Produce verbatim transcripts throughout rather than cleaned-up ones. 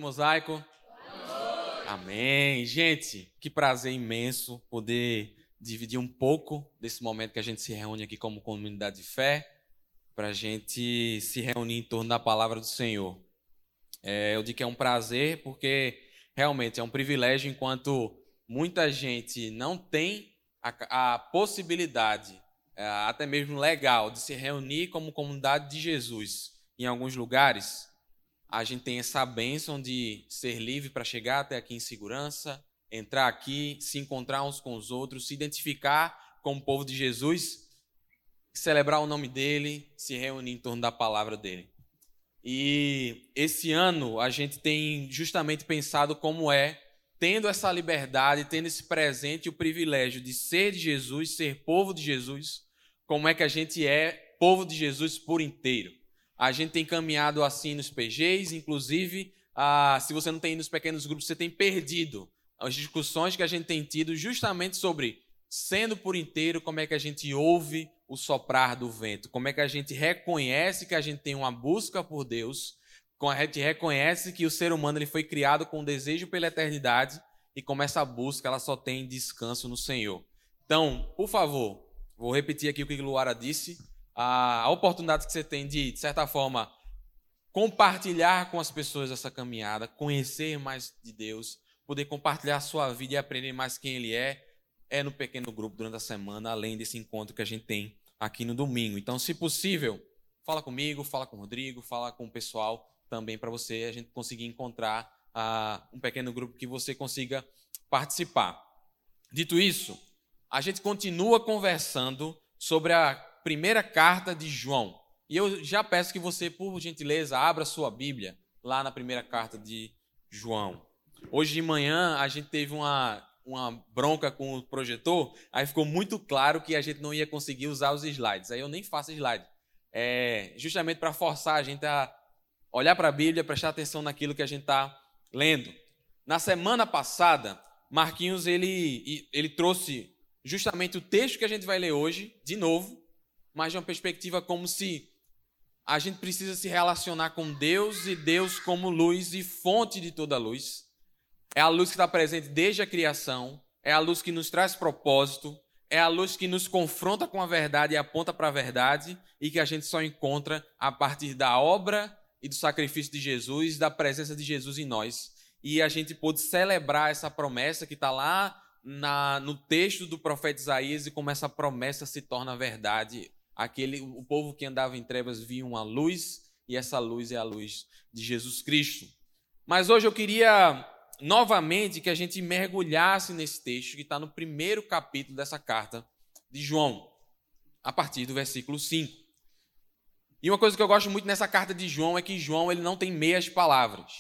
Mosaico. Amém. Gente, que prazer imenso poder dividir um pouco desse momento que a gente se reúne aqui como comunidade de fé, para a gente se reunir em torno da palavra do Senhor. É, eu digo que é um prazer porque realmente é um privilégio, enquanto muita gente não tem a, a possibilidade, é, até mesmo legal, de se reunir como comunidade de Jesus em alguns lugares. A gente tem essa bênção de ser livre para chegar até aqui em segurança, entrar aqui, se encontrar uns com os outros, se identificar como povo de Jesus, celebrar o nome dele, se reunir em torno da palavra dele. E esse ano a gente tem justamente pensado como é, tendo essa liberdade, tendo esse presente e o privilégio de ser de Jesus, ser povo de Jesus, como é que a gente é povo de Jesus por inteiro. A gente tem caminhado assim nos P Gs, inclusive, ah, se você não tem ido nos pequenos grupos, você tem perdido as discussões que a gente tem tido justamente sobre, sendo por inteiro, como é que a gente ouve o soprar do vento, como é que a gente reconhece que a gente tem uma busca por Deus, como a gente reconhece que o ser humano ele foi criado com um desejo pela eternidade e como essa busca ela só tem descanso no Senhor. Então, por favor, vou repetir aqui o que a Luara disse, a oportunidade que você tem de, de certa forma, compartilhar com as pessoas essa caminhada, conhecer mais de Deus, poder compartilhar a sua vida e aprender mais quem Ele é, é no pequeno grupo durante a semana, além desse encontro que a gente tem aqui no domingo. Então, se possível, fala comigo, fala com o Rodrigo, fala com o pessoal também para você, a gente conseguir encontrar uh, um pequeno grupo que você consiga participar. Dito isso, a gente continua conversando sobre a primeira carta de João. E eu já peço que você, por gentileza, abra sua Bíblia lá na primeira carta de João. Hoje de manhã a gente teve uma, uma bronca com o projetor, aí ficou muito claro que a gente não ia conseguir usar os slides. Aí eu nem faço slide. É justamente para forçar a gente a olhar para a Bíblia, prestar atenção naquilo que a gente está lendo. Na semana passada, Marquinhos ele, ele trouxe justamente o texto que a gente vai ler hoje, de novo, mas de uma perspectiva como se a gente precisa se relacionar com Deus e Deus como luz e fonte de toda luz. É a luz que está presente desde a criação, é a luz que nos traz propósito, é a luz que nos confronta com a verdade e aponta para a verdade e que a gente só encontra a partir da obra e do sacrifício de Jesus, da presença de Jesus em nós. E a gente pôde celebrar essa promessa que está lá na, no texto do profeta Isaías e como essa promessa se torna verdade. Aquele, o povo que andava em trevas via uma luz e essa luz é a luz de Jesus Cristo. Mas hoje eu queria novamente que a gente mergulhasse nesse texto que está no primeiro capítulo dessa carta de João, a partir do versículo cinco. E uma coisa que eu gosto muito nessa carta de João é que João ele não tem meias palavras.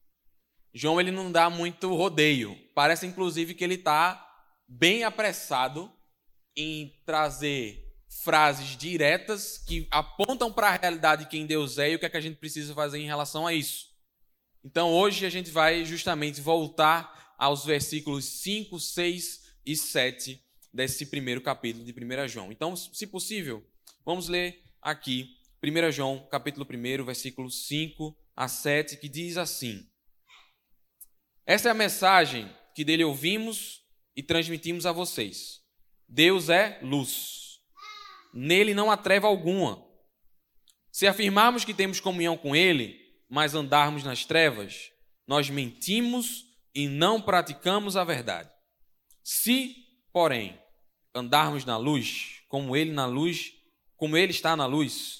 João ele não dá muito rodeio. Parece inclusive que ele está bem apressado em trazer frases diretas que apontam para a realidade de quem Deus é e o que é que a gente precisa fazer em relação a isso. Então, hoje a gente vai justamente voltar aos versículos cinco, seis e sete desse primeiro capítulo de primeira João. Então, se possível, vamos ler aqui primeira João, capítulo um, versículos cinco a sete, que diz assim: essa é a mensagem que dele ouvimos e transmitimos a vocês. Deus é luz. Nele não há treva alguma. Se afirmarmos que temos comunhão com ele, mas andarmos nas trevas, nós mentimos e não praticamos a verdade. Se, porém, andarmos na luz, como ele na luz, como ele está na luz,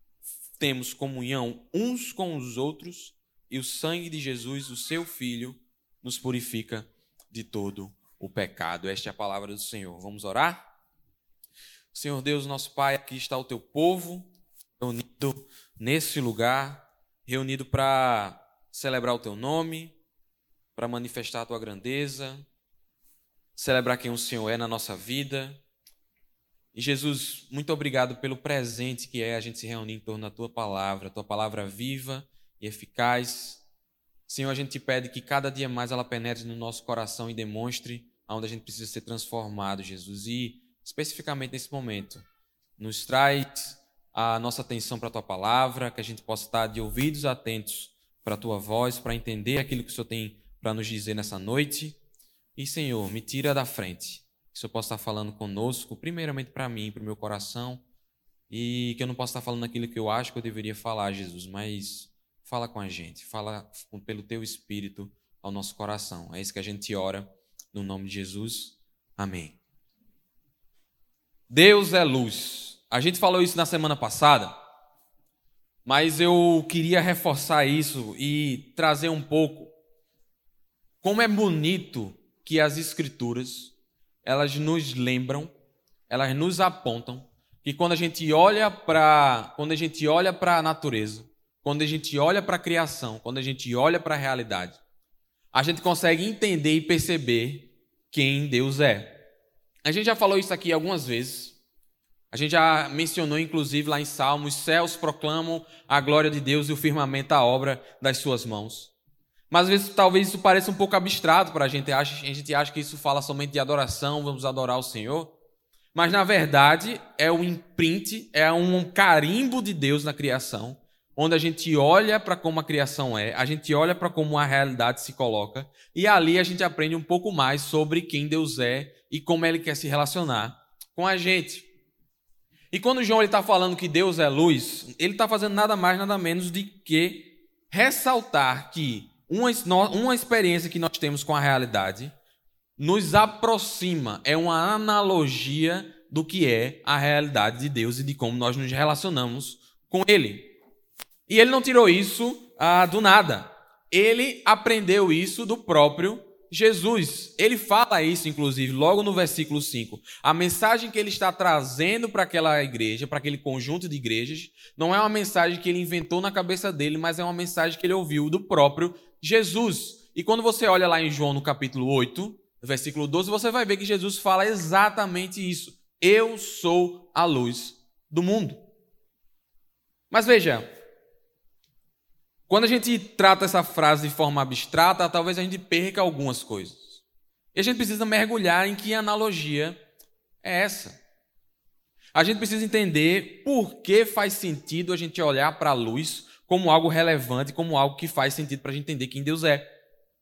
temos comunhão uns com os outros e o sangue de Jesus, o seu Filho, nos purifica de todo o pecado. Esta é a palavra do Senhor. Vamos orar? Senhor Deus, nosso Pai, aqui está o teu povo reunido nesse lugar, reunido para celebrar o teu nome, para manifestar a tua grandeza, celebrar quem o Senhor é na nossa vida. E Jesus, muito obrigado pelo presente que é a gente se reunir em torno da tua palavra, a tua palavra viva e eficaz. Senhor, a gente te pede que cada dia mais ela penetre no nosso coração e demonstre aonde a gente precisa ser transformado, Jesus. E especificamente nesse momento, nos traz a nossa atenção para a tua palavra, que a gente possa estar de ouvidos atentos para a Tua voz, para entender aquilo que o Senhor tem para nos dizer nessa noite. E, Senhor, me tira da frente, que o Senhor possa estar falando conosco, primeiramente para mim, para o meu coração, e que eu não possa estar falando aquilo que eu acho que eu deveria falar, Jesus, mas fala com a gente, fala pelo Teu Espírito ao nosso coração. É isso que a gente ora, no nome de Jesus. Amém. Deus é luz. A gente falou isso na semana passada, mas eu queria reforçar isso e trazer um pouco como é bonito que as Escrituras, elas nos lembram, elas nos apontam que quando a gente olha para, quando a gente olha para a natureza, quando a gente olha para a criação, quando a gente olha para a realidade, a gente consegue entender e perceber quem Deus é. A gente já falou isso aqui algumas vezes. A gente já mencionou, inclusive, lá em Salmos, os céus proclamam a glória de Deus e o firmamento a obra das suas mãos. Mas às vezes talvez isso pareça um pouco abstrato para a gente. A gente acha que isso fala somente de adoração, vamos adorar o Senhor. Mas na verdade é um imprint, é um carimbo de Deus na criação, onde a gente olha para como a criação é, a gente olha para como a realidade se coloca, e ali a gente aprende um pouco mais sobre quem Deus é e como Ele quer se relacionar com a gente. E quando João está falando que Deus é luz, ele está fazendo nada mais, nada menos de que ressaltar que uma, uma experiência que nós temos com a realidade nos aproxima, é uma analogia do que é a realidade de Deus e de como nós nos relacionamos com Ele. E ele não tirou isso ah, do nada. Ele aprendeu isso do próprio Jesus. Ele fala isso, inclusive, logo no versículo cinco. A mensagem que ele está trazendo para aquela igreja, para aquele conjunto de igrejas, não é uma mensagem que ele inventou na cabeça dele, mas é uma mensagem que ele ouviu do próprio Jesus. E quando você olha lá em João, no capítulo oito, no versículo doze, você vai ver que Jesus fala exatamente isso. Eu sou a luz do mundo. Mas veja, quando a gente trata essa frase de forma abstrata, talvez a gente perca algumas coisas. E a gente precisa mergulhar em que analogia é essa. A gente precisa entender por que faz sentido a gente olhar para a luz como algo relevante, como algo que faz sentido para a gente entender quem Deus é.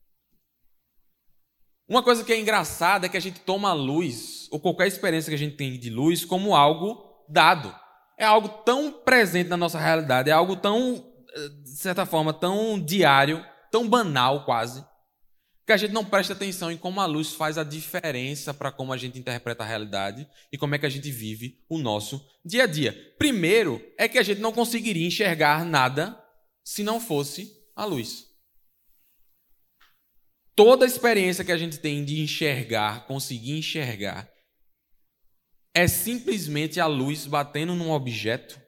Uma coisa que é engraçada é que a gente toma a luz, ou qualquer experiência que a gente tem de luz, como algo dado. É algo tão presente na nossa realidade, é algo tão, de certa forma, tão diário, tão banal quase, que a gente não presta atenção em como a luz faz a diferença para como a gente interpreta a realidade e como é que a gente vive o nosso dia a dia. Primeiro, é que a gente não conseguiria enxergar nada se não fosse a luz. Toda a experiência que a gente tem de enxergar, conseguir enxergar, é simplesmente a luz batendo num objeto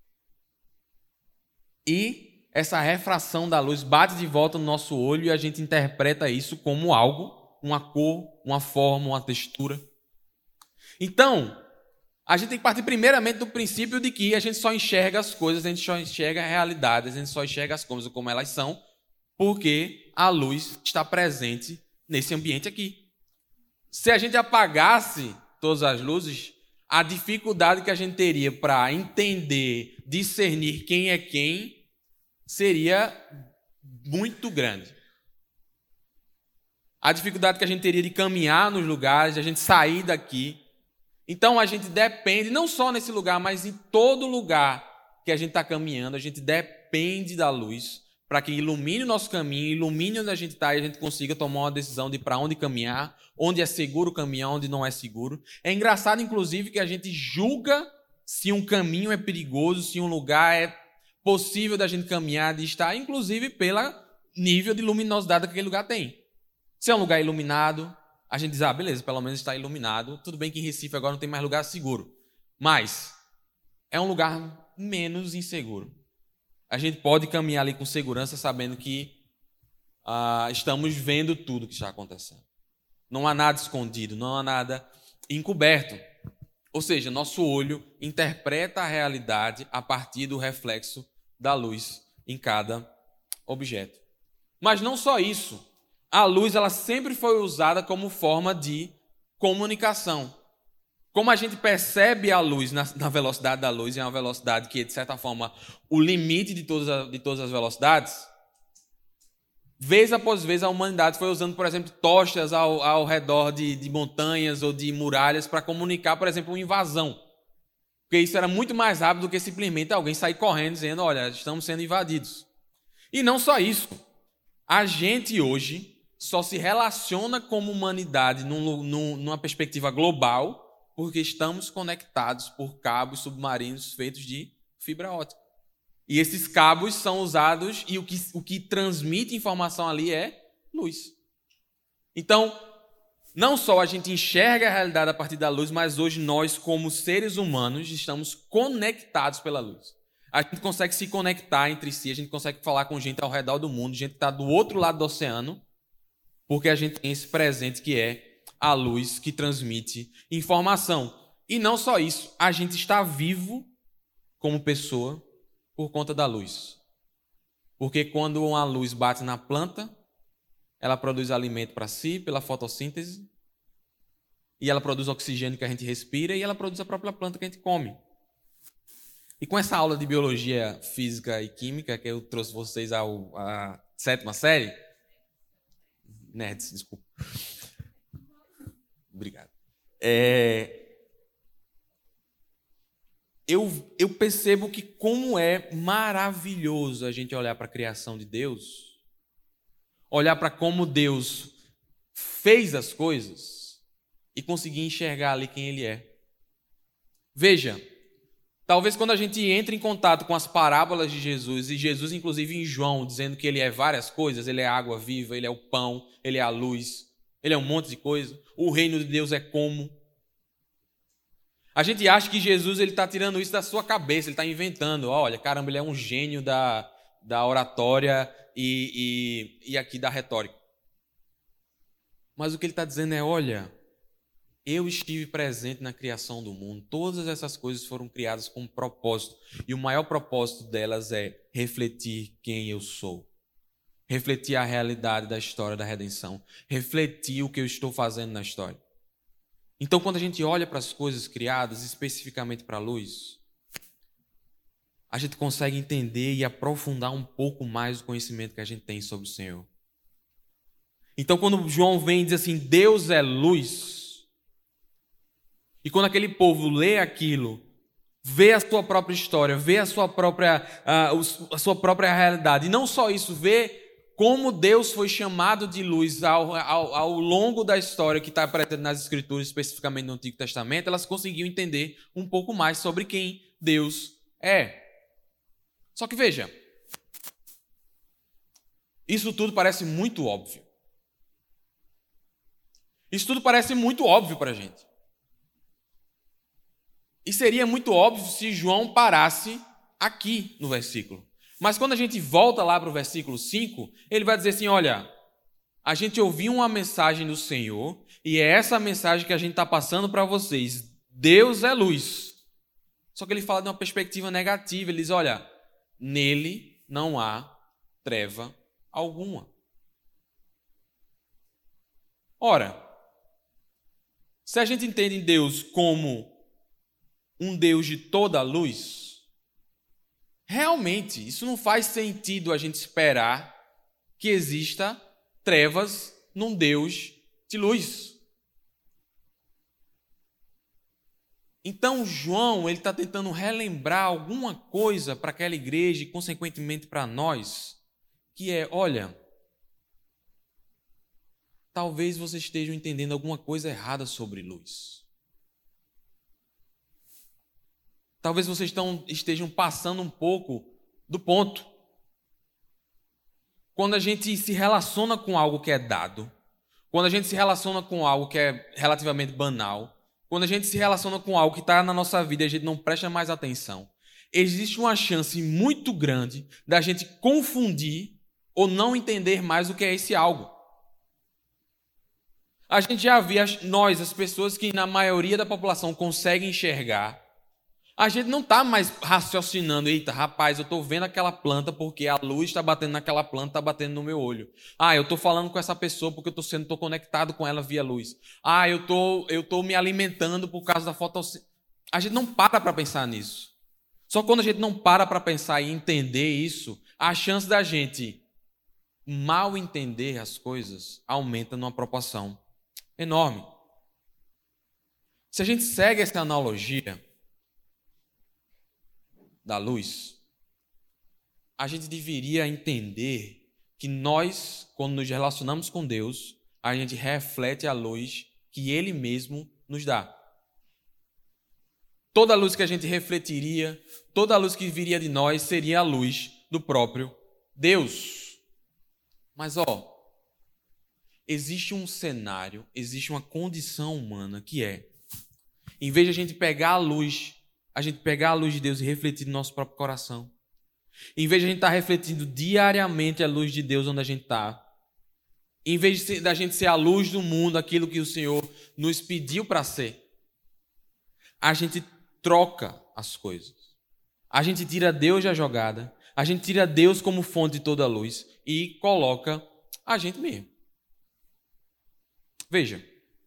e essa refração da luz bate de volta no nosso olho e a gente interpreta isso como algo, uma cor, uma forma, uma textura. Então, a gente tem que partir primeiramente do princípio de que a gente só enxerga as coisas, a gente só enxerga a realidade, a gente só enxerga as coisas como elas são, porque a luz está presente nesse ambiente aqui. Se a gente apagasse todas as luzes, a dificuldade que a gente teria para entender, discernir quem é quem, seria muito grande. A dificuldade que a gente teria de caminhar nos lugares, de a gente sair daqui. Então a gente depende, não só nesse lugar, mas em todo lugar que a gente está caminhando, a gente depende da luz, para que ilumine o nosso caminho, ilumine onde a gente está e a gente consiga tomar uma decisão de para onde caminhar, onde é seguro caminhar, onde não é seguro. É engraçado, inclusive, que a gente julga se um caminho é perigoso, se um lugar é possível da gente caminhar, de estar, inclusive pelo nível de luminosidade que aquele lugar tem. Se é um lugar iluminado, a gente diz, ah, beleza, pelo menos está iluminado. Tudo bem que em Recife agora não tem mais lugar seguro, mas é um lugar menos inseguro. A gente pode caminhar ali com segurança sabendo que ah, estamos vendo tudo que está acontecendo. Não há nada escondido, não há nada encoberto. Ou seja, nosso olho interpreta a realidade a partir do reflexo da luz em cada objeto. Mas não só isso. A luz ela sempre foi usada como forma de comunicação. Como a gente percebe a luz na, na velocidade da luz, é uma velocidade que é, de certa forma, o limite de todas, a, de todas as velocidades, vez após vez, a humanidade foi usando, por exemplo, tochas ao, ao redor de, de montanhas ou de muralhas para comunicar, por exemplo, uma invasão. Porque isso era muito mais rápido do que simplesmente alguém sair correndo dizendo, olha, estamos sendo invadidos. E não só isso. A gente hoje só se relaciona como humanidade num, num, numa perspectiva global porque estamos conectados por cabos submarinos feitos de fibra ótica. E esses cabos são usados e o que, o que transmite informação ali é luz. Então, não só a gente enxerga a realidade a partir da luz, mas hoje nós, como seres humanos, estamos conectados pela luz. A gente consegue se conectar entre si, a gente consegue falar com gente ao redor do mundo, gente que está do outro lado do oceano, porque a gente tem esse presente que é a luz que transmite informação. E não só isso, a gente está vivo como pessoa por conta da luz. Porque quando uma luz bate na planta, ela produz alimento para si pela fotossíntese, e ela produz oxigênio que a gente respira, e ela produz a própria planta que a gente come. E com essa aula de biologia, física e química que eu trouxe vocês ao, à sétima série, nerds, desculpa. Obrigado. É... Eu, eu percebo que como é maravilhoso a gente olhar para a criação de Deus, olhar para como Deus fez as coisas e conseguir enxergar ali quem Ele é. Veja, talvez quando a gente entra em contato com as parábolas de Jesus, e Jesus inclusive em João, dizendo que Ele é várias coisas, Ele é a água viva, Ele é o pão, Ele é a luz, Ele é um monte de coisa, o reino de Deus é como... A gente acha que Jesus está tirando isso da sua cabeça, ele está inventando. Olha, caramba, ele é um gênio da, da oratória e, e, e aqui da retórica. Mas o que ele está dizendo é, olha, eu estive presente na criação do mundo. Todas essas coisas foram criadas com um propósito. E o maior propósito delas é refletir quem eu sou. Refletir a realidade da história da redenção. Refletir o que eu estou fazendo na história. Então, quando a gente olha para as coisas criadas, especificamente para a luz, a gente consegue entender e aprofundar um pouco mais o conhecimento que a gente tem sobre o Senhor. Então, quando João vem e diz assim, Deus é luz, e quando aquele povo lê aquilo, vê a sua própria história, vê a sua própria, a, a sua própria realidade, e não só isso, vê como Deus foi chamado de luz ao, ao, ao longo da história que está presente nas Escrituras, especificamente no Antigo Testamento, elas conseguiam entender um pouco mais sobre quem Deus é. Só que veja, isso tudo parece muito óbvio. Isso tudo parece muito óbvio para a gente. E seria muito óbvio se João parasse aqui no versículo. Mas quando a gente volta lá para o versículo cinco, ele vai dizer assim, olha, a gente ouviu uma mensagem do Senhor e é essa mensagem que a gente está passando para vocês. Deus é luz. Só que ele fala de uma perspectiva negativa. Ele diz, olha, nele não há treva alguma. Ora, se a gente entende Deus como um Deus de toda a luz, realmente, isso não faz sentido a gente esperar que exista trevas num Deus de luz. Então, João ele está tentando relembrar alguma coisa para aquela igreja e, consequentemente, para nós, que é, olha, talvez vocês estejam entendendo alguma coisa errada sobre luz. Talvez vocês estão, estejam passando um pouco do ponto. Quando a gente se relaciona com algo que é dado, quando a gente se relaciona com algo que é relativamente banal, quando a gente se relaciona com algo que está na nossa vida e a gente não presta mais atenção, existe uma chance muito grande da gente confundir ou não entender mais o que é esse algo. A gente já vê, nós, as pessoas que na maioria da população conseguem enxergar, a gente não está mais raciocinando, eita, rapaz, eu estou vendo aquela planta porque a luz está batendo naquela planta, está batendo no meu olho. Ah, eu estou falando com essa pessoa porque eu estou sendo, estou conectado com ela via luz. Ah, eu tô, eu estou me alimentando por causa da fotossíntese. A gente não para para pensar nisso. Só quando a gente não para para pensar e entender isso, a chance da gente mal entender as coisas aumenta numa proporção enorme. Se a gente segue essa analogia da luz, a gente deveria entender que nós, quando nos relacionamos com Deus, a gente reflete a luz que Ele mesmo nos dá. Toda a luz que a gente refletiria, toda a luz que viria de nós seria a luz do próprio Deus. Mas, ó, existe um cenário, existe uma condição humana que é, em vez de a gente pegar a luz, a gente pegar a luz de Deus e refletir no nosso próprio coração, em vez de a gente estar refletindo diariamente a luz de Deus onde a gente está, em vez de da gente ser a luz do mundo, aquilo que o Senhor nos pediu para ser, a gente troca as coisas. A gente tira Deus da jogada, a gente tira Deus como fonte de toda a luz e coloca a gente mesmo. Veja,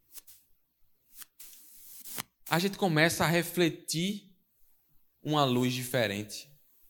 a gente começa a refletir uma luz diferente,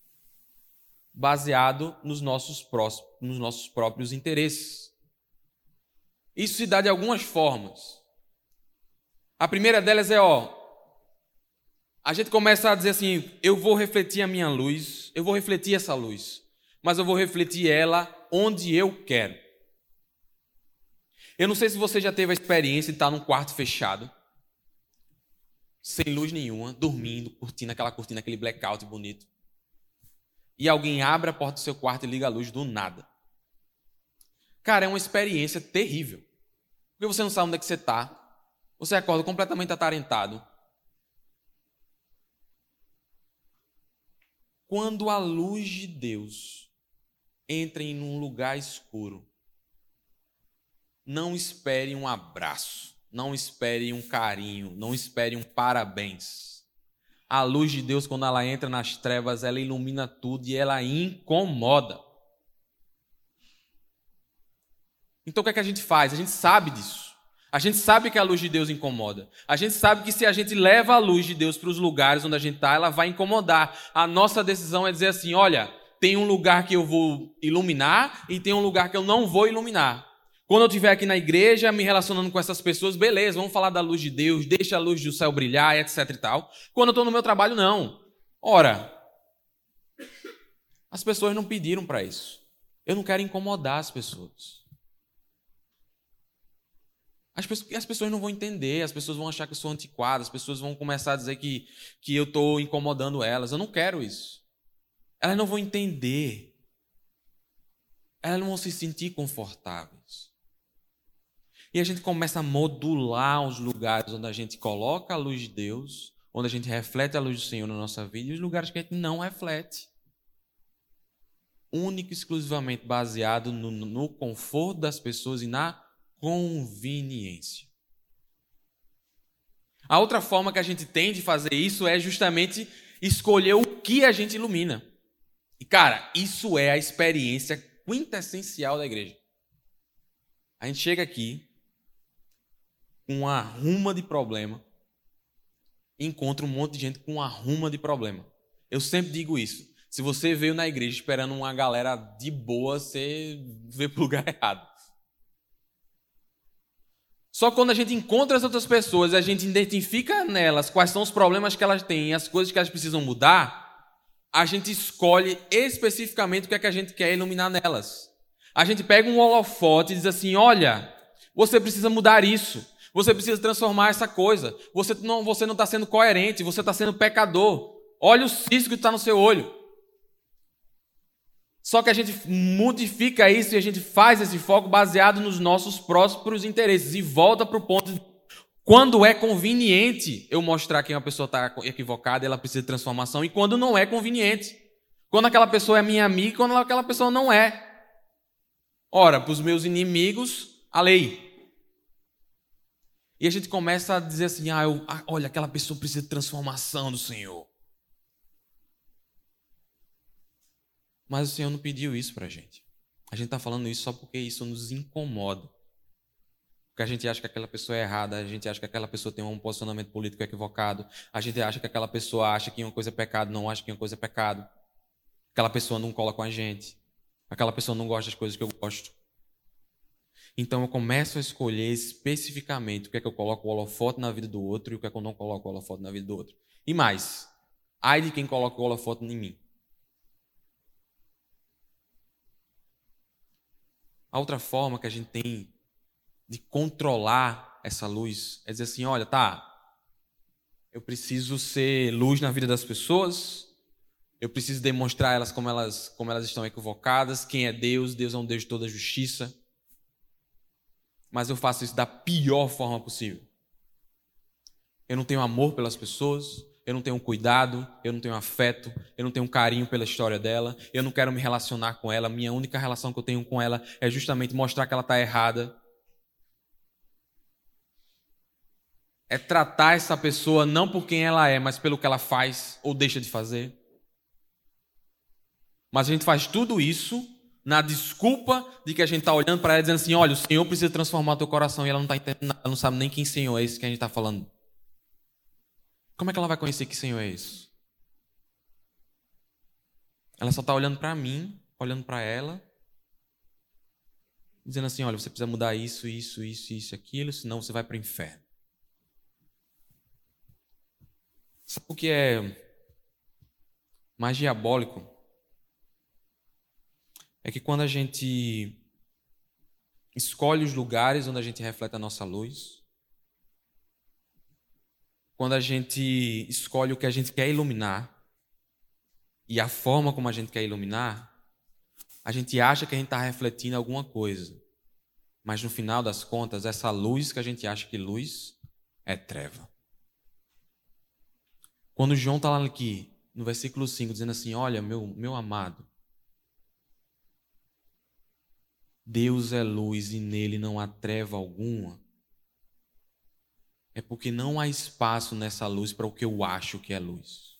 baseado nos nossos, prós, nos nossos próprios interesses. Isso se dá de algumas formas. A primeira delas é, ó, a gente começa a dizer assim, eu vou refletir a minha luz, eu vou refletir essa luz, mas eu vou refletir ela onde eu quero. Eu não sei se você já teve a experiência de estar num quarto fechado, sem luz nenhuma, dormindo, curtindo aquela cortina, aquele blackout bonito. E alguém abre a porta do seu quarto e liga a luz do nada. Cara, é uma experiência terrível. Porque você não sabe onde é que você está. Você acorda completamente atarentado. Quando a luz de Deus entra em um lugar escuro, não espere um abraço, não espere um carinho, não espere um parabéns. A luz de Deus, quando ela entra nas trevas, ela ilumina tudo e ela incomoda. Então o que é que a gente faz? A gente sabe disso. A gente sabe que a luz de Deus incomoda. A gente sabe que se a gente leva a luz de Deus para os lugares onde a gente está, ela vai incomodar. A nossa decisão é dizer assim, olha, tem um lugar que eu vou iluminar e tem um lugar que eu não vou iluminar. Quando eu estiver aqui na igreja, me relacionando com essas pessoas, beleza, vamos falar da luz de Deus, deixa a luz do céu brilhar, etc e tal. Quando eu estou no meu trabalho, não. Ora, as pessoas não pediram para isso. Eu não quero incomodar as pessoas. As pessoas, as pessoas não vão entender, as pessoas vão achar que eu sou antiquado, as pessoas vão começar a dizer que, que eu estou incomodando elas. Eu não quero isso. Elas não vão entender. Elas não vão se sentir confortáveis. E a gente começa a modular os lugares onde a gente coloca a luz de Deus, onde a gente reflete a luz do Senhor na nossa vida, e os lugares que a gente não reflete. Único e exclusivamente baseado no, no conforto das pessoas e na conveniência. A outra forma que a gente tem de fazer isso é justamente escolher o que a gente ilumina. E, cara, isso é a experiência quintessencial da igreja. A gente chega aqui com uma ruma de problema e encontra um monte de gente com uma ruma de problema. Eu sempre digo isso. Se você veio na igreja esperando uma galera de boa, você veio para o lugar errado. Só quando a gente encontra as outras pessoas, a gente identifica nelas quais são os problemas que elas têm e as coisas que elas precisam mudar, a gente escolhe especificamente o que é que a gente quer iluminar nelas. A gente pega um holofote e diz assim, olha, você precisa mudar isso, você precisa transformar essa coisa, você não você não está sendo coerente, você está sendo pecador, olha o cisco que está no seu olho. Só que a gente modifica isso e a gente faz esse foco baseado nos nossos próprios interesses e volta para o ponto de quando é conveniente eu mostrar que uma pessoa está equivocada, ela precisa de transformação, e quando não é conveniente. Quando aquela pessoa é minha amiga e quando aquela pessoa não é. Ora, para os meus inimigos, a lei. E a gente começa a dizer assim, ah, eu, ah, olha, aquela pessoa precisa de transformação do Senhor. Mas o Senhor não pediu isso para a gente. A gente está falando isso só porque isso nos incomoda. Porque a gente acha que aquela pessoa é errada, a gente acha que aquela pessoa tem um posicionamento político equivocado, a gente acha que aquela pessoa acha que uma coisa é pecado, não acha que uma coisa é pecado. Aquela pessoa não cola com a gente. Aquela pessoa não gosta das coisas que eu gosto. Então eu começo a escolher especificamente o que é que eu coloco o holofote na vida do outro e o que é que eu não coloco o holofote na vida do outro. E mais, ai de quem coloca o holofote em mim. A outra forma que a gente tem de controlar essa luz é dizer assim, olha, tá, eu preciso ser luz na vida das pessoas, eu preciso demonstrar elas como elas, como elas estão equivocadas, quem é Deus, Deus é um Deus de toda justiça, mas eu faço isso da pior forma possível. Eu não tenho amor pelas pessoas, eu não tenho cuidado, eu não tenho afeto, eu não tenho carinho pela história dela, eu não quero me relacionar com ela, minha única relação que eu tenho com ela é justamente mostrar que ela está errada. É tratar essa pessoa não por quem ela é, mas pelo que ela faz ou deixa de fazer. Mas a gente faz tudo isso na desculpa de que a gente está olhando para ela dizendo assim, olha, o Senhor precisa transformar o teu coração e ela não está entendendo nada, ela não sabe nem quem Senhor é esse que a gente está falando. Como é que ela vai conhecer que Senhor é esse? Ela só está olhando para mim, olhando para ela, dizendo assim, olha, você precisa mudar isso, isso, isso, isso, aquilo, senão você vai para o inferno. Sabe o que é mais diabólico? É que quando a gente escolhe os lugares onde a gente reflete a nossa luz, quando a gente escolhe o que a gente quer iluminar e a forma como a gente quer iluminar, a gente acha que a gente está refletindo alguma coisa. Mas no final das contas, essa luz que a gente acha que luz é treva. Quando João está lá aqui, no versículo cinco, dizendo assim, olha, meu, meu amado, Deus é luz e nele não há treva alguma. É porque não há espaço nessa luz para o que eu acho que é luz.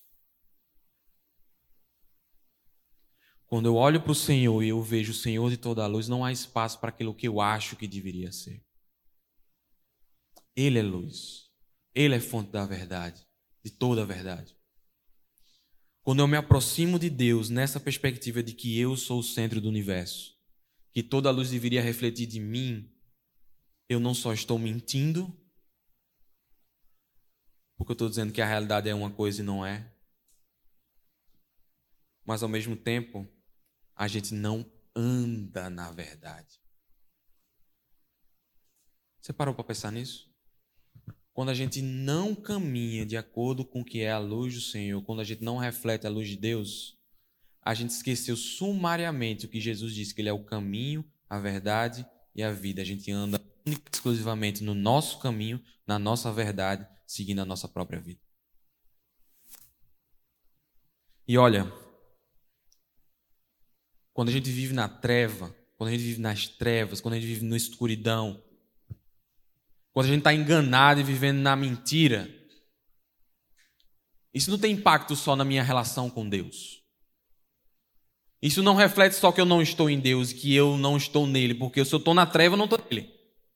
Quando eu olho para o Senhor e eu vejo o Senhor de toda a luz, não há espaço para aquilo que eu acho que deveria ser. Ele é luz. Ele é fonte da verdade, de toda a verdade. Quando eu me aproximo de Deus nessa perspectiva de que eu sou o centro do universo, que toda a luz deveria refletir de mim, eu não só estou mentindo, porque eu estou dizendo que a realidade é uma coisa e não é, mas ao mesmo tempo, a gente não anda na verdade. Você parou para pensar nisso? Quando a gente não caminha de acordo com o que é a luz do Senhor, quando a gente não reflete a luz de Deus, a gente esqueceu sumariamente o que Jesus disse, que Ele é o caminho, a verdade e a vida. A gente anda exclusivamente no nosso caminho, na nossa verdade, seguindo a nossa própria vida. E olha, quando a gente vive na treva, quando a gente vive nas trevas, quando a gente vive na escuridão, quando a gente está enganado e vivendo na mentira, isso não tem impacto só na minha relação com Deus. Isso não reflete só que eu não estou em Deus, que eu não estou nele, porque se eu estou na treva, eu não estou nele.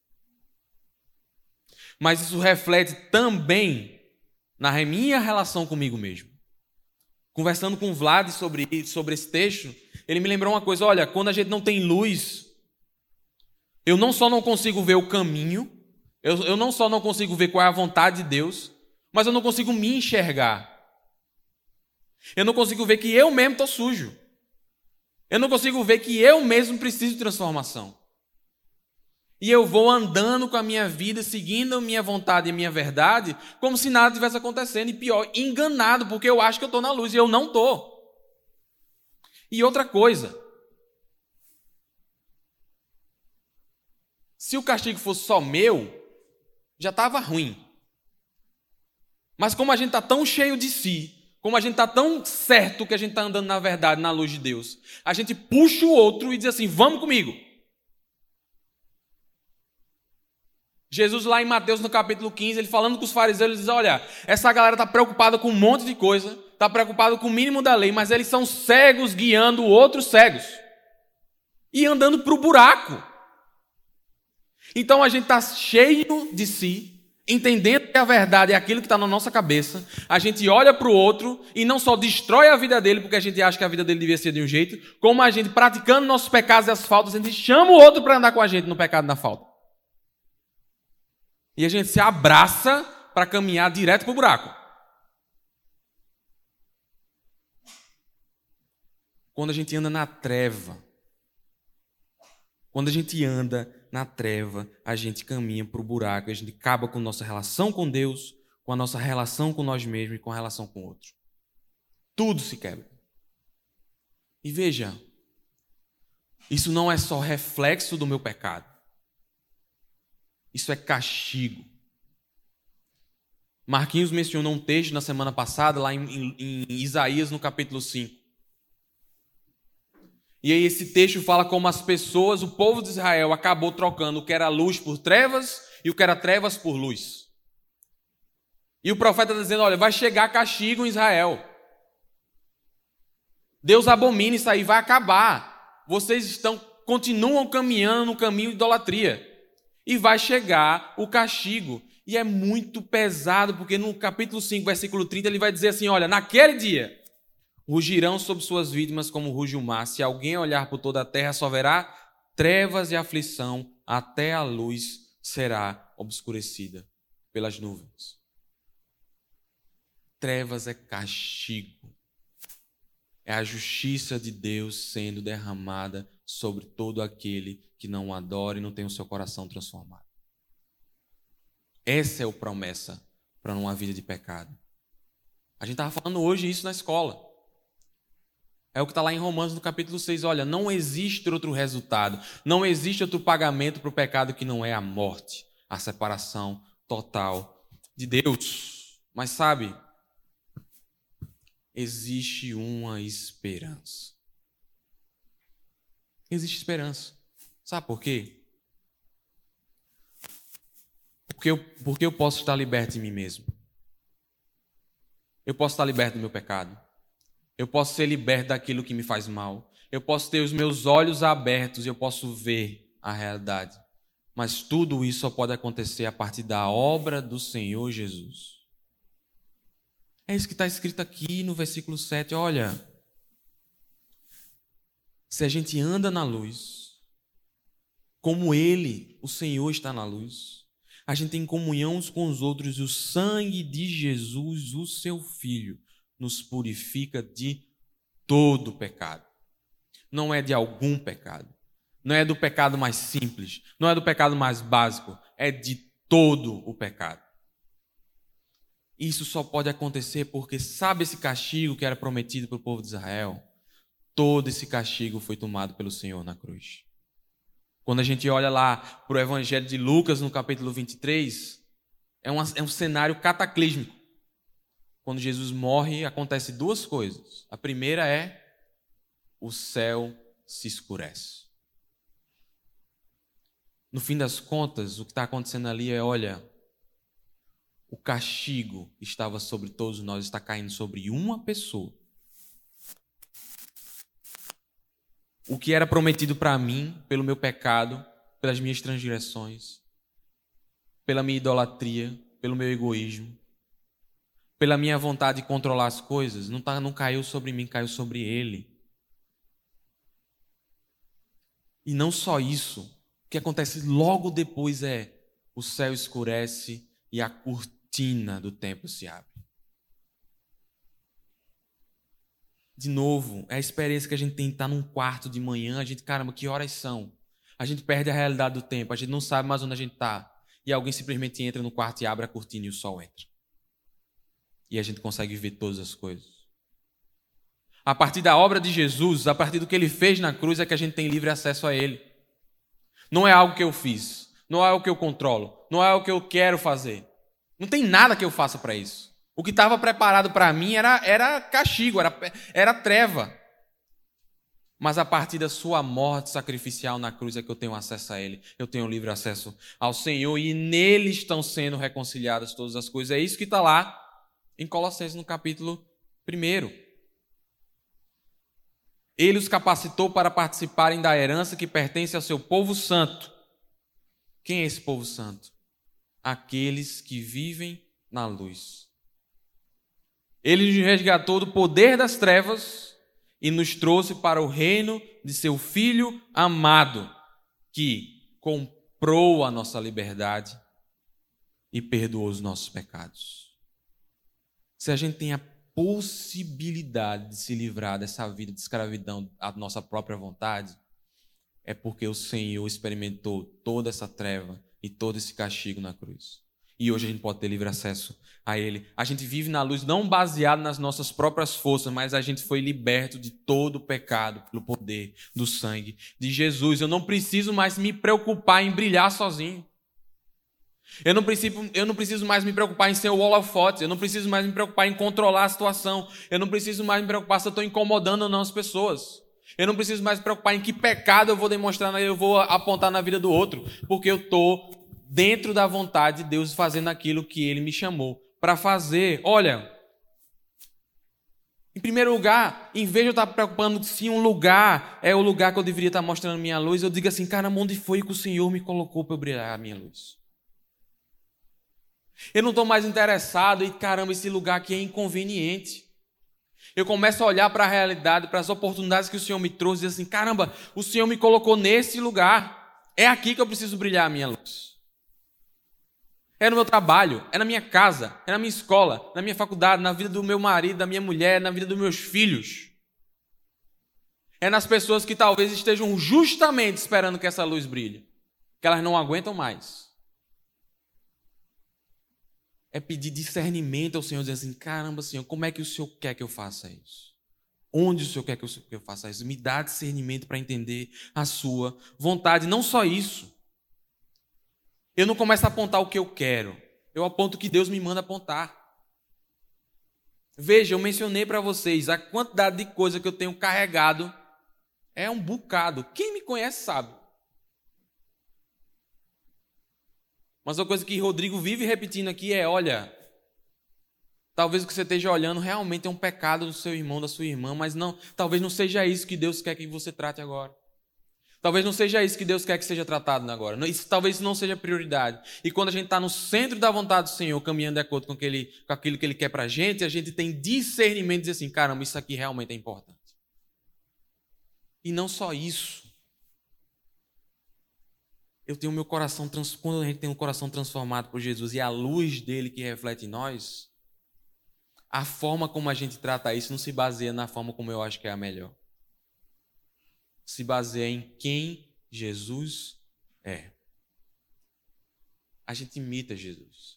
Mas isso reflete também na minha relação comigo mesmo. Conversando com o Vlad sobre, sobre esse texto, ele me lembrou uma coisa, olha, quando a gente não tem luz, eu não só não consigo ver o caminho, eu, eu não só não consigo ver qual é a vontade de Deus, mas eu não consigo me enxergar. Eu não consigo ver que eu mesmo estou sujo. Eu não consigo ver que eu mesmo preciso de transformação. E eu vou andando com a minha vida, seguindo a minha vontade e a minha verdade, como se nada estivesse acontecendo. E pior, enganado, porque eu acho que eu estou na luz e eu não estou. E outra coisa, se o castigo fosse só meu, já estava ruim. Mas como a gente está tão cheio de si, como a gente está tão certo que a gente está andando na verdade, na luz de Deus, a gente puxa o outro e diz assim, vamos comigo. Jesus lá em Mateus no capítulo quinze, ele falando com os fariseus, ele diz, olha, essa galera está preocupada com um monte de coisa, está preocupada com o mínimo da lei, mas eles são cegos guiando outros cegos e andando para o buraco. Então a gente está cheio de si, Entendendo que a verdade é aquilo que está na nossa cabeça, a gente olha para o outro e não só destrói a vida dele porque a gente acha que a vida dele devia ser de um jeito, como a gente, praticando nossos pecados e as faltas, a gente chama o outro para andar com a gente no pecado e na falta. E a gente se abraça para caminhar direto para o buraco. Quando a gente anda na treva, quando a gente anda na treva, a gente caminha para o buraco, a gente acaba com a nossa relação com Deus, com a nossa relação com nós mesmos e com a relação com o outro. Tudo se quebra. E veja, isso não é só reflexo do meu pecado. Isso é castigo. Marquinhos mencionou um texto na semana passada, lá em, em, em Isaías, no capítulo cinco. E aí esse texto fala como as pessoas, o povo de Israel, acabou trocando o que era luz por trevas e o que era trevas por luz. E o profeta está dizendo, olha, vai chegar castigo em Israel. Deus abomina isso aí, vai acabar. Vocês estão, continuam caminhando no caminho de idolatria. E vai chegar o castigo. E é muito pesado, porque no capítulo cinco, versículo trinta, ele vai dizer assim, olha, naquele dia rugirão sobre suas vítimas como ruge o mar. Se alguém olhar por toda a terra, só verá trevas e aflição, até a luz será obscurecida pelas nuvens. Trevas é castigo. É a justiça de Deus sendo derramada sobre todo aquele que não o adora e não tem o seu coração transformado. Essa é a promessa para uma vida de pecado. A gente estava falando hoje isso na escola. É o que está lá em Romanos, no capítulo seis. Olha, não existe outro resultado, não existe outro pagamento para o pecado que não é a morte, a separação total de Deus. Mas sabe, existe uma esperança. Existe esperança. Sabe por quê? Porque eu, porque eu posso estar liberto de mim mesmo. Eu posso estar liberto do meu pecado. Eu posso ser liberto daquilo que me faz mal. Eu posso ter os meus olhos abertos e eu posso ver a realidade. Mas tudo isso só pode acontecer a partir da obra do Senhor Jesus. É isso que está escrito aqui no versículo sete. Olha, se a gente anda na luz, como Ele, o Senhor, está na luz, a gente tem comunhão uns com os outros e o sangue de Jesus, o seu Filho, nos purifica de todo pecado. Não é de algum pecado. Não é do pecado mais simples. Não é do pecado mais básico. É de todo o pecado. Isso só pode acontecer porque sabe esse castigo que era prometido para o povo de Israel? Todo esse castigo foi tomado pelo Senhor na cruz. Quando a gente olha lá para o Evangelho de Lucas, no capítulo vinte e três, é, uma, é um cenário cataclísmico. Quando Jesus morre, acontece duas coisas. A primeira é o céu se escurece. No fim das contas, o que está acontecendo ali é, olha, o castigo que estava sobre todos nós está caindo sobre uma pessoa. O que era prometido para mim, pelo meu pecado, pelas minhas transgressões, pela minha idolatria, pelo meu egoísmo, pela minha vontade de controlar as coisas, não, tá, não caiu sobre mim, caiu sobre ele. E não só isso, o que acontece logo depois é o céu escurece e a cortina do templo se abre. De novo, é a experiência que a gente tem de estar num quarto de manhã, a gente, caramba, que horas são? A gente perde a realidade do tempo, a gente não sabe mais onde a gente está. E alguém simplesmente entra no quarto e abre a cortina e o sol entra. E a gente consegue ver todas as coisas. A partir da obra de Jesus, a partir do que ele fez na cruz, é que a gente tem livre acesso a ele. Não é algo que eu fiz, não é algo que eu controlo, não é algo que eu quero fazer. Não tem nada que eu faça para isso. O que estava preparado para mim era, era castigo, era, era treva. Mas a partir da sua morte sacrificial na cruz é que eu tenho acesso a ele. Eu tenho livre acesso ao Senhor e nele estão sendo reconciliadas todas as coisas. É isso que está lá em Colossenses, no capítulo primeiro. Ele os capacitou para participarem da herança que pertence ao seu povo santo. Quem é esse povo santo? aqueles que vivem na luz. Ele nos resgatou do poder das trevas e nos trouxe para o reino de seu Filho amado, que comprou a nossa liberdade e perdoou os nossos pecados. Se a gente tem a possibilidade de se livrar dessa vida de escravidão à nossa própria vontade, é porque o Senhor experimentou toda essa treva e todo esse castigo na cruz. E hoje a gente pode ter livre acesso a Ele. A gente vive na luz não baseado nas nossas próprias forças, mas a gente foi liberto de todo o pecado pelo poder do sangue de Jesus. Eu não preciso mais me preocupar em brilhar sozinho. Eu não preciso, eu não preciso mais me preocupar em ser o holofote. Eu não preciso mais me preocupar em controlar a situação. Eu não preciso mais me preocupar se eu estou incomodando ou não as pessoas. Eu não preciso mais me preocupar em que pecado eu vou demonstrar, eu vou apontar na vida do outro, porque eu estou dentro da vontade de Deus fazendo aquilo que Ele me chamou para fazer. Olha, em primeiro lugar, em vez de eu estar me preocupando se um lugar é o lugar que eu deveria estar mostrando minha luz, eu digo assim, caramba, onde foi que o Senhor me colocou para eu brilhar a minha luz? Eu não estou mais interessado em, caramba, esse lugar aqui é inconveniente. Eu começo a olhar para a realidade, para as oportunidades que o Senhor me trouxe e dizer assim, caramba, o Senhor me colocou nesse lugar. É aqui que eu preciso brilhar a minha luz. É no meu trabalho, é na minha casa, é na minha escola, na minha faculdade, na vida do meu marido, da minha mulher, na vida dos meus filhos. É nas pessoas que talvez estejam justamente esperando que essa luz brilhe, que elas não aguentam mais. É pedir discernimento ao Senhor, dizer assim, caramba, Senhor, como é que o Senhor quer que eu faça isso? Onde o Senhor quer que eu faça isso? Me dá discernimento para entender a sua vontade. Não só isso. Eu não começo a apontar o que eu quero. Eu aponto o que Deus me manda apontar. Veja, eu mencionei para vocês a quantidade de coisa que eu tenho carregado é um bocado. Quem me conhece sabe. Mas uma coisa que Rodrigo vive repetindo aqui é, olha, talvez o que você esteja olhando realmente é um pecado do seu irmão, da sua irmã, mas não, talvez não seja isso que Deus quer que você trate agora. Talvez não seja isso que Deus quer que seja tratado agora. Isso, talvez isso não seja prioridade. E quando a gente está no centro da vontade do Senhor, caminhando de acordo com, aquele, com aquilo que Ele quer para a gente, a gente tem discernimento de dizer assim, caramba, isso aqui realmente é importante. E não só isso. Eu tenho meu coração, quando a gente tem um coração transformado por Jesus e a luz dele que reflete em nós, a forma como a gente trata isso não se baseia na forma como eu acho que é a melhor. Se baseia em quem Jesus é. A gente imita Jesus.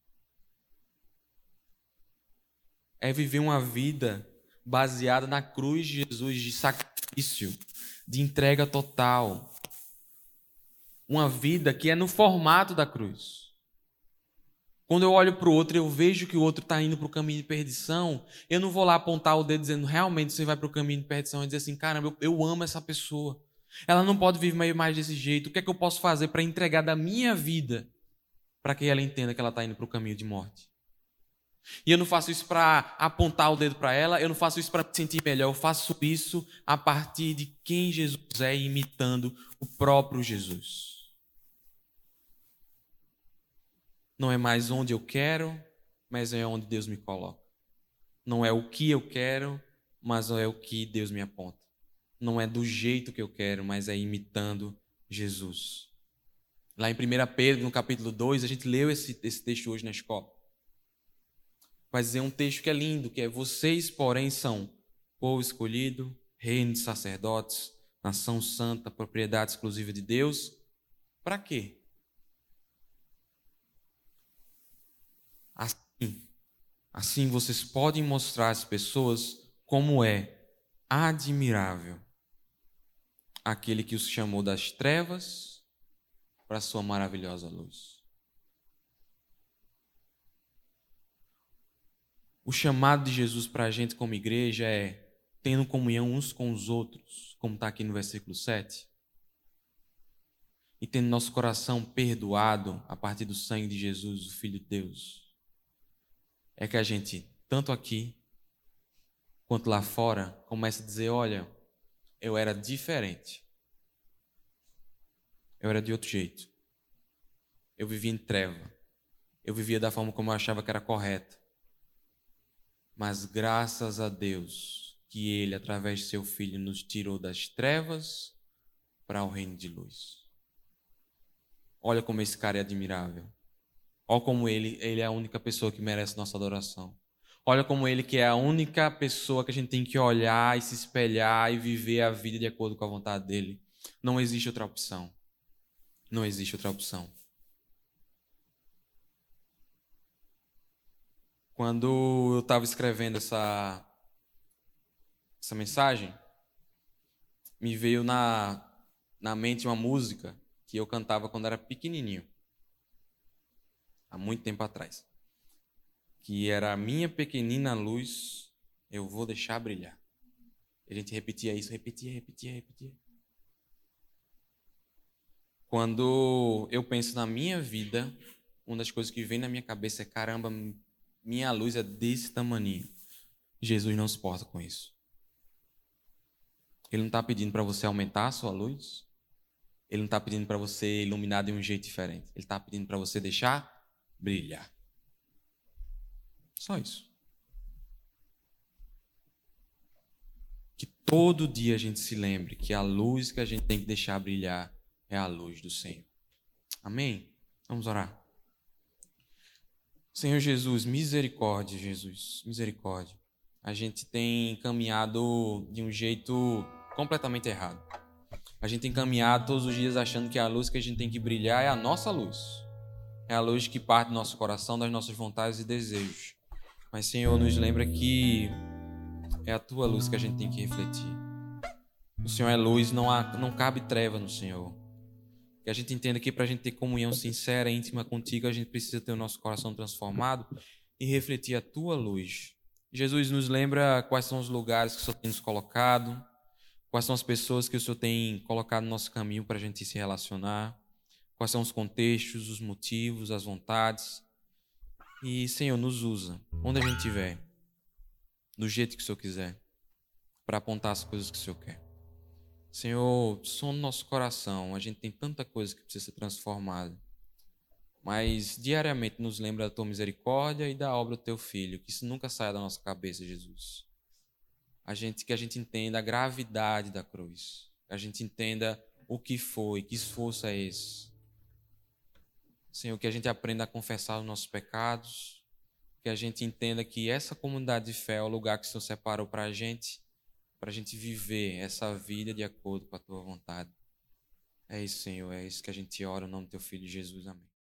É viver uma vida baseada na cruz de Jesus, de sacrifício, de entrega total. Uma vida que é no formato da cruz. Quando eu olho para o outro e eu vejo que o outro está indo para o caminho de perdição, eu não vou lá apontar o dedo dizendo, realmente você vai para o caminho de perdição e dizer assim, caramba, eu, eu amo essa pessoa. Ela não pode viver mais desse jeito. O que é que eu posso fazer para entregar da minha vida para que ela entenda que ela está indo para o caminho de morte? E eu não faço isso para apontar o dedo para ela, eu não faço isso para me sentir melhor, eu faço isso a partir de quem Jesus é, imitando o próprio Jesus. Não é mais onde eu quero, mas é onde Deus me coloca. Não é o que eu quero, mas é o que Deus me aponta. Não é do jeito que eu quero, mas é imitando Jesus. Lá em primeira Pedro, no capítulo dois, a gente leu esse, esse texto hoje na escola. Vai dizer um texto que é lindo, que é: vocês, porém, são povo escolhido, reino de sacerdotes, nação santa, propriedade exclusiva de Deus. Para quê? Assim, assim vocês podem mostrar às pessoas como é admirável aquele que os chamou das trevas para a sua maravilhosa luz. O chamado de Jesus para a gente como igreja é tendo comunhão uns com os outros, como está aqui no versículo sete, e tendo nosso coração perdoado a partir do sangue de Jesus, o Filho de Deus. É que a gente, tanto aqui quanto lá fora, começa a dizer, olha, eu era diferente. Eu era de outro jeito. Eu vivia em treva. eu vivia da forma como eu achava que era correta. Mas graças a Deus que Ele, através de seu Filho, nos tirou das trevas para o reino de luz. Olha como esse cara é admirável. Olha como ele, ele é a única pessoa que merece nossa adoração. Olha como ele que é a única pessoa que a gente tem que olhar e se espelhar e viver a vida de acordo com a vontade dele. Não existe outra opção. Não existe outra opção. Quando eu estava escrevendo essa, essa mensagem, me veio na, na mente uma música que eu cantava quando era pequenininho. Há muito tempo atrás. Que era a minha pequenina luz, eu vou deixar brilhar. A gente repetia isso, repetia, repetia, repetia. Quando eu penso na minha vida, uma das coisas que vem na minha cabeça é, caramba, minha luz é desse tamanho. Jesus não se importa com isso. Ele não está pedindo para você aumentar a sua luz. Ele não está pedindo para você iluminar de um jeito diferente. Ele está pedindo para você deixar brilhar. Só isso. Que todo dia a gente se lembre que a luz que a gente tem que deixar brilhar é a luz do Senhor. Amém? Vamos orar. Senhor Jesus, misericórdia, Jesus, misericórdia. A gente tem caminhado de um jeito completamente errado. A gente tem caminhado todos os dias achando que a luz que a gente tem que brilhar é a nossa luz. É a luz que parte do nosso coração, das nossas vontades e desejos. Mas, Senhor, nos lembra que é a Tua luz que a gente tem que refletir. O Senhor é luz, não, há, não cabe treva no Senhor. Que a gente entenda que para a gente ter comunhão sincera e íntima contigo, a gente precisa ter o nosso coração transformado e refletir a Tua luz. Jesus, nos lembra quais são os lugares que o Senhor tem nos colocado, quais são as pessoas que o Senhor tem colocado no nosso caminho para a gente se relacionar, quais são os contextos, os motivos, as vontades. E, Senhor, nos usa, onde a gente estiver, do jeito que o Senhor quiser, para apontar as coisas que o Senhor quer. Senhor, som no nosso coração, a gente tem tanta coisa que precisa ser transformada, mas diariamente nos lembra da Tua misericórdia e da obra do Teu Filho, que isso nunca saia da nossa cabeça, Jesus. A gente, que a gente entenda a gravidade da cruz, que a gente entenda o que foi, que esforço é esse. Senhor, que a gente aprenda a confessar os nossos pecados, que a gente entenda que essa comunidade de fé é o lugar que o Senhor separou para a gente, para a gente viver essa vida de acordo com a Tua vontade. É isso, Senhor, é isso que a gente ora, em nome do Teu Filho Jesus, amém.